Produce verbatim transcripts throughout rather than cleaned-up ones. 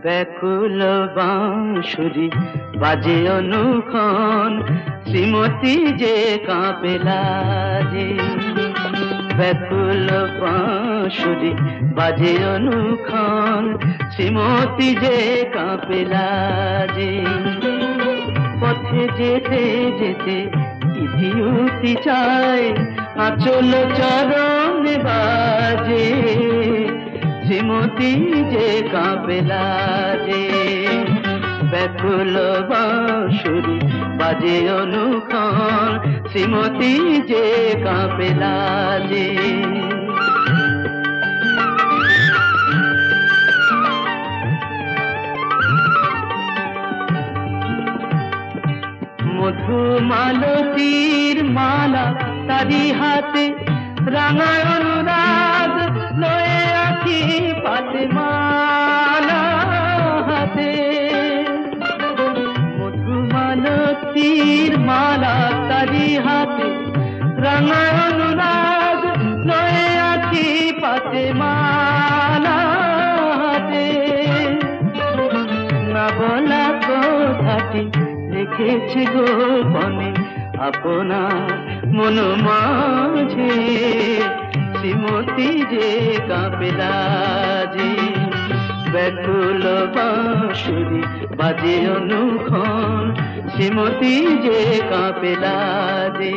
ব্যাকুল বাঁশুরি বাজে অনুক্ষণ, শ্রীমতী যে কাঁপে লাজে। ব্যাকুল বাঁশুরি বাজে অনুক্ষণ, শ্রীমতী যে কাঁপে লাজে। পথে যেতে যেতে ইতিউতি চায়, আঁচল চরণে বাজে, শ্রীমতী যে কাঁপে লাজে। ব্যাকুল বাঁশুরি বাজে অনুক্ষণ, শ্রীমতী যে কাঁপে লাজে। মধুমালতীর মালা তারি হাতে, রাঙা অনুরাগ লয়ে আখি পাতে মালা হাতে। মধুমালতীর মালা তারি হাতে, রাঙা অনুরাগ লয়ে আখি পাতে মালা হাতে। না বলা কথাটি রেখেছে গোপনে আপনার মন মাঝে, শ্রীমতী যে কাঁপে লাজে। ব্যাকুল বাঁশুরি বাজে অনুক্ষণ, শ্রীমতী যে কাঁপে লাজে।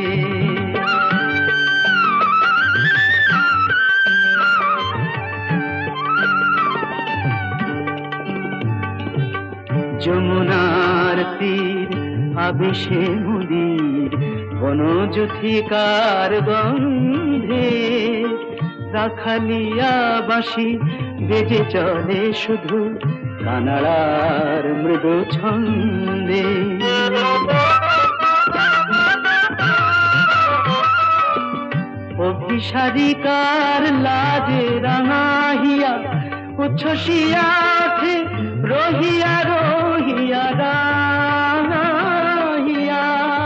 যমুনার তীর আবেশে মুদির, বনজ্যোথিকার গন্ধে, রাখালিয়া বাঁশি বেজে চলে শুধু কানাড়ার মৃদু ছন্দে। অভিসারিকার লাজে রাঙাহিয়া উচ্ছ্বসিয়া ওঠে, রহিয়া রহিয়া রাঙাহিয়া।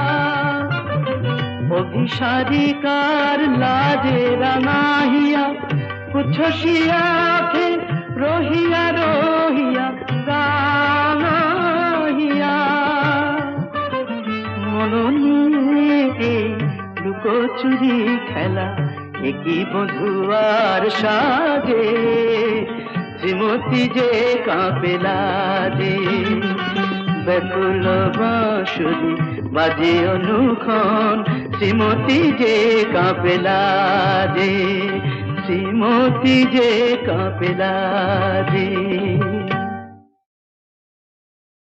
অভিসারিকার লাজে রাঙাহিয়া উচ্ছ্বসিয়া ওঠে, রহিয়া রহিয়া রাঙাহিয়া। মননে লুকোচুরি খেলা একই বধুয়ার সাজে, শ্রীমতী যে কাঁপে লাজে। ব্যাকুল বাঁশুরি বাজে অনুক্ষণ, শ্রীমতী যে কাঁপে লাজে, শ্রীমতী যে কাঁপে লাজে।